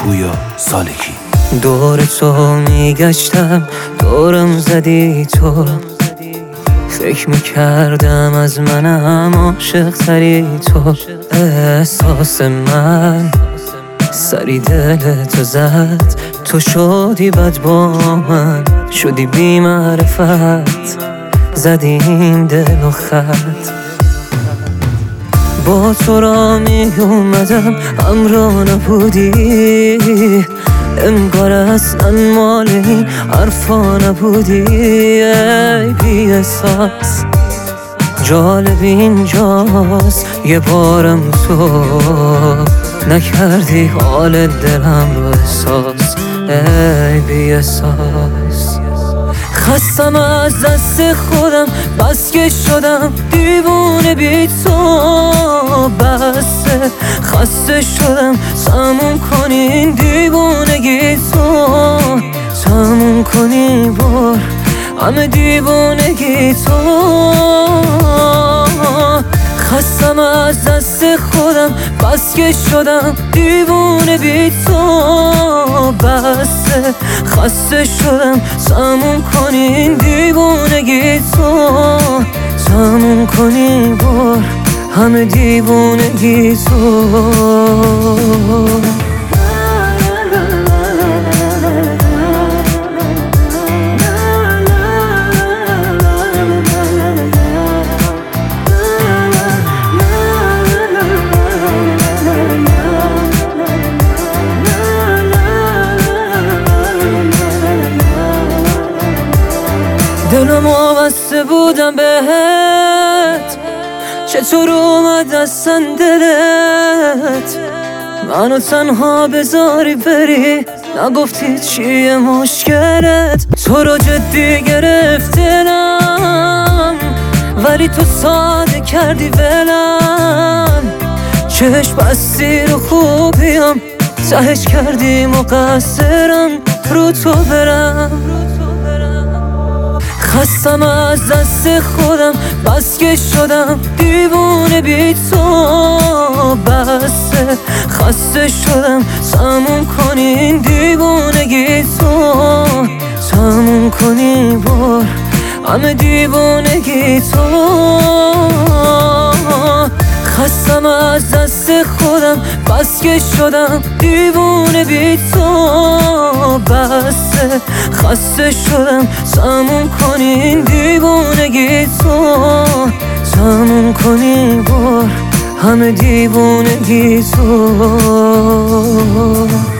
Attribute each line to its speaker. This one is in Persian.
Speaker 1: پویا سالکی.
Speaker 2: دور تو میگشتم، دورم زدی تو. فکر میکردم از منم عاشق تری تو. احساس من سری دل تو زد، تو شدی بد با من، شدی بی معرفت، زدیم دل و خط. با تو را می اومدم همراه نبودی، انگار اصلا مال این حرفا نبودی. ای بی احساس جالب اینجاست، یه بارم تو نکردی حال دلم رو احساس. ای بی احساس خستم از دست خودم، بس که شدم دیوونه بی تو. بسه خسته شدم، تموم کنین دیوونگی تو. تموم کنی بار همه دیوونگی تو. خستم از دست خودم، بس که شدم دیوونه بی تو. بسه خسته شدم، تموم کنین دیوونگی تو. تموم کنی بار همه دیوونگی تو. دلم وابسته بودم بهت، چطور اومد اصلا دلت منو تنها بذاری بری؟ نگفتی چیه مشکلت؟ تو رو جدی گرفتنم ولی تو ساده کردی ولم. چشم بستی رو خوبیم، تهش کردی مقصرم رو تو برم. خستم از دست خودم، بس که شدم دیوونه بی تو. بسه خسته شدم، تموم کنین دیوونگی تو. تموم کنی بار همه دیوونگی تو. خستم از دست خودم، بس که شدم دیوونه بی تو. بسه خسته شدم، تموم کنین دیوونگی تو. تموم کنی بار همه دیوونگی تو.